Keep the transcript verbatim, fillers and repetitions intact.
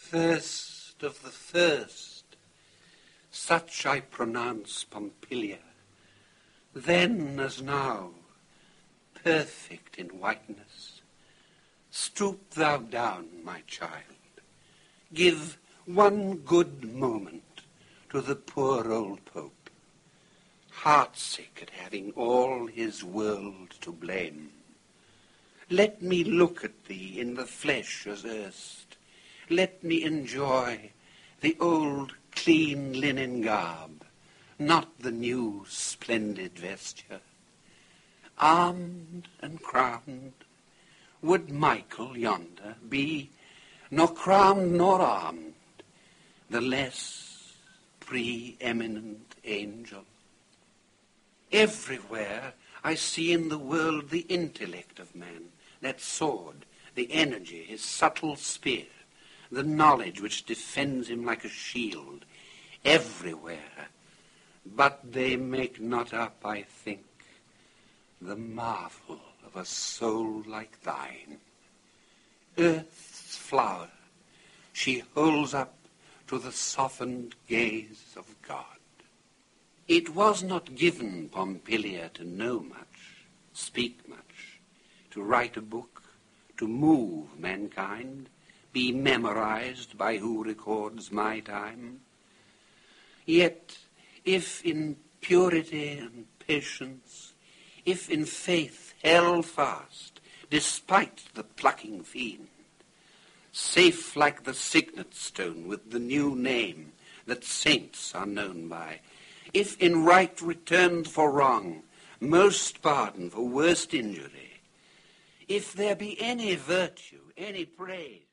thirst of the first, such I pronounce Pompilia, then as now, perfect in whiteness. Stoop thou down, my child. Give one good moment to the poor old Pope, heartsick at having all his world to blame. Let me look at thee in the flesh as erst. Let me enjoy the old clean linen garb, not the new splendid vesture. Armed and crowned, would Michael yonder be nor crowned nor armed, the less preeminent angel? Everywhere I see in the world the intellect of man, that sword, the energy, his subtle spear, the knowledge which defends him like a shield, everywhere. But they make not up, I think, the marvel of a soul like thine. Earth's flower she holds up to the softened gaze of God. It was not given Pompilia to know much, speak much, to write a book, to move mankind, be memorized by who records my time. Yet, if in purity and patience, if in faith held fast, despite the plucking fiend, safe like the signet stone with the new name that saints are known by, if in right returned for wrong, most pardon for worst injury, if there be any virtue, any praise,